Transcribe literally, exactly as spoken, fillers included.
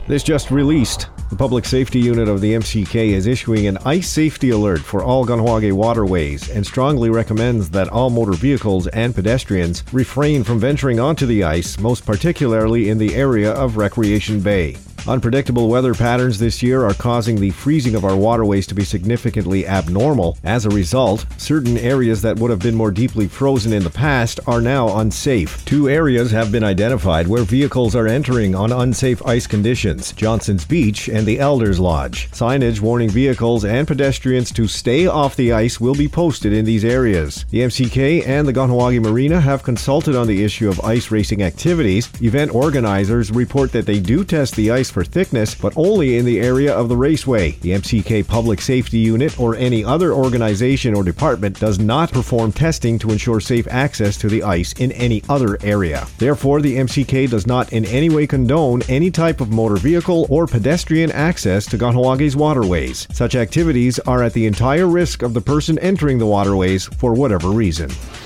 This just released. The Public Safety Unit of the M C K is issuing an ice safety alert for all Kahnawake waterways and strongly recommends that all motor vehicles and pedestrians refrain from venturing onto the ice, most particularly in the area of Recreation Bay. Unpredictable weather patterns this year are causing the freezing of our waterways to be significantly abnormal. As a result, certain areas that would have been more deeply frozen in the past are now unsafe. Two areas have been identified where vehicles are entering on unsafe ice conditions: Johnson's Beach and the Elders Lodge. Signage warning vehicles and pedestrians to stay off the ice will be posted in these areas. The M C K and the Kahnawake Marina have consulted on the issue of ice racing activities. Event organizers report that they do test the ice for thickness, but only in the area of the raceway. The M C K Public Safety Unit or any other organization or department does not perform testing to ensure safe access to the ice in any other area. Therefore, the M C K does not in any way condone any type of motor vehicle or pedestrian access to Kahnawake's waterways. Such activities are at the entire risk of the person entering the waterways for whatever reason.